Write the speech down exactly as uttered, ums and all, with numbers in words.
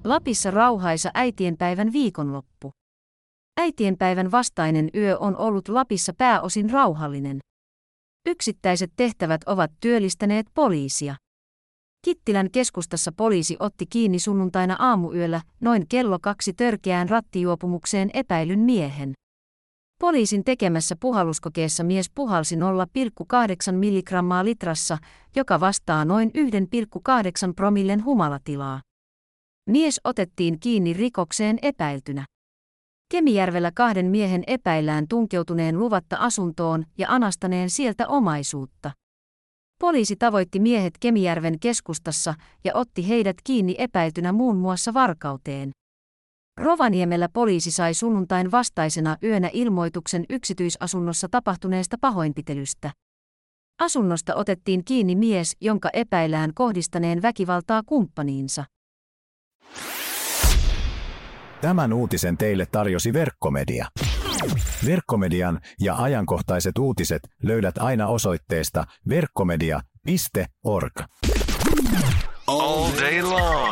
Lapissa rauhaisa äitienpäivän viikonloppu. Äitienpäivän vastainen yö on ollut Lapissa pääosin rauhallinen. Yksittäiset tehtävät ovat työllistäneet poliisia. Kittilän keskustassa poliisi otti kiinni sunnuntaina aamuyöllä noin kello kaksi törkeään rattijuopumukseen epäilyn miehen. Poliisin tekemässä puhalluskokeessa mies puhalsi nolla pilkku kahdeksan milligrammaa litrassa, joka vastaa noin yksi pilkku kahdeksan promillen humalatilaa. Mies otettiin kiinni rikokseen epäiltynä. Kemijärvellä kahden miehen epäillään tunkeutuneen luvatta asuntoon ja anastaneen sieltä omaisuutta. Poliisi tavoitti miehet Kemijärven keskustassa ja otti heidät kiinni epäiltynä muun muassa varkauteen. Rovaniemellä poliisi sai sunnuntain vastaisena yönä ilmoituksen yksityisasunnossa tapahtuneesta pahoinpitelystä. Asunnosta otettiin kiinni mies, jonka epäillään kohdistaneen väkivaltaa kumppaniinsa. Tämän uutisen teille tarjosi Verkkomedia. Verkkomedian ja ajankohtaiset uutiset löydät aina osoitteesta verkkomedia piste org. All day long.